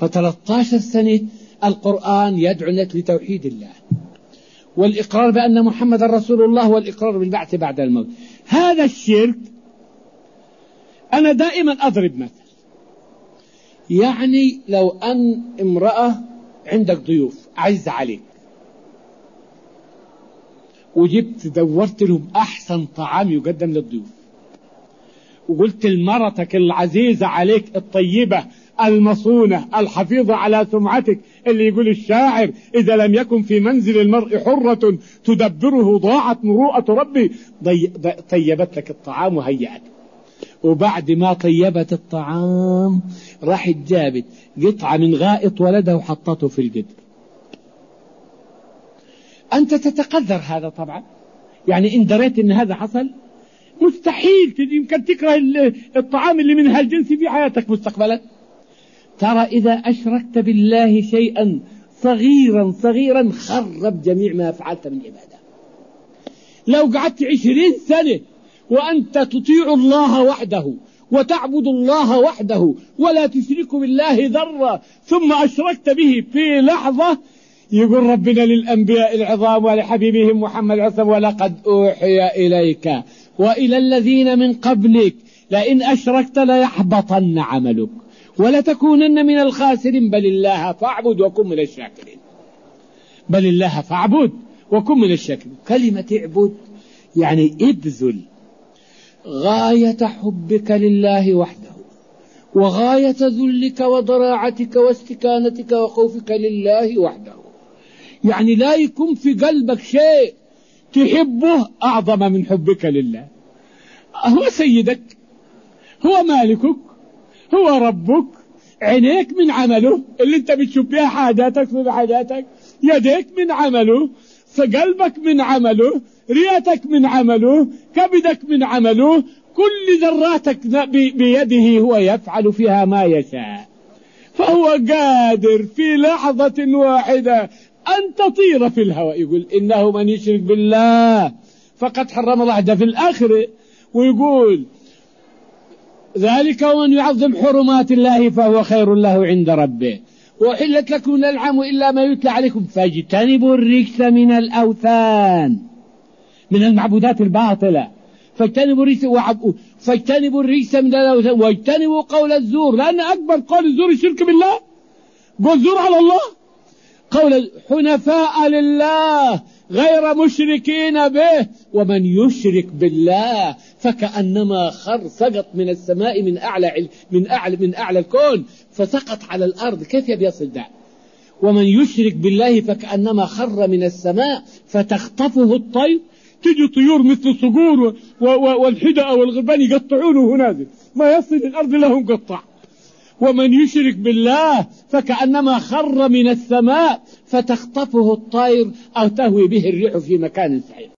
ف13 سنة القرآن يدعو الناس لتوحيد الله والإقرار بأن محمد رسول الله والإقرار بالبعث بعد الموت. هذا الشرك أنا دائما أضرب مثل، يعني لو أن امرأة عندك ضيوف عايزة عليك وجبت دورت لهم أحسن طعام يقدم للضيوف وقلت لمرتك العزيزة عليك الطيبة المصونة الحفيظة على سمعتك، اللي يقول الشاعر إذا لم يكن في منزل المرء حرة تدبره ضاعت مروءة ربي، طيبت لك الطعام وهيأت. وبعد ما طيبت الطعام راحت جابت قطعة من غائط ولدها وحطته في القدر. أنت تتقدر هذا طبعا، يعني إن دريت إن هذا حصل مستحيل يمكن تكره الطعام اللي من هالجنس في حياتك مستقبلا. ترى إذا أشركت بالله شيئا صغيرا صغيرا خرب جميع ما فعلت من عبادة. لو قعدت 20 سنة وأنت تطيع الله وحده وتعبد الله وحده ولا تشرك بالله ذرة ثم أشركت به في لحظة، يقول ربنا للأنبياء العظام ولحبيبهم محمد عصم ولقد أوحي إليك وإلى الذين من قبلك لئن أشركت ليحبطن عملك ولتكونن من الخاسرين بل الله فاعبد وكن من الشاكرين. بل الله فاعبد وكن من الشاكرين. كلمة اعبد يعني ابذل غاية حبك لله وحده وغاية ذلك وضراعتك واستكانتك وخوفك لله وحده. يعني لا يكون في قلبك شيء تحبه أعظم من حبك لله. هو سيدك، هو مالكك، هو ربك، عينيك من عمله اللي انت بتشوف بها حاجاتك في حاجاتك، يديك من عمله، قلبك من عمله، ريتك من عمله، كبدك من عمله، كل ذراتك بيده هو يفعل فيها ما يشاء. فهو قادر في لحظة واحدة أن تطير في الهواء. يقول إنه من يشرك بالله فقد حرم الله ده في الآخرة، ويقول ذلك ومن يعظم حرمات الله فهو خير له عند ربه وحلت لكم الأنعام إلا ما يتلى عليكم فاجتنبوا الرجس من الأوثان من المعبودات الباطلة. فاجتنبوا الرجس من الأوثان واجتنبوا قول الزور، لأن أكبر قول الزور الشرك بالله، قول زور على الله. قول حنفاء لله غير مشركين به ومن يشرك بالله فكأنما سقط من السماء من أعلى الكون فسقط على الأرض. كيف يصل ده؟ ومن يشرك بالله فكأنما خر من السماء فتخطفه الطير. تجي طيور مثل الصقور والحدأ والغربان يقطعونه نازل ما يصل الأرض لهم قطع. ومن يشرك بالله فكأنما خر من السماء فتخطفه الطير أو تهوي به الريح في مكان سحيق.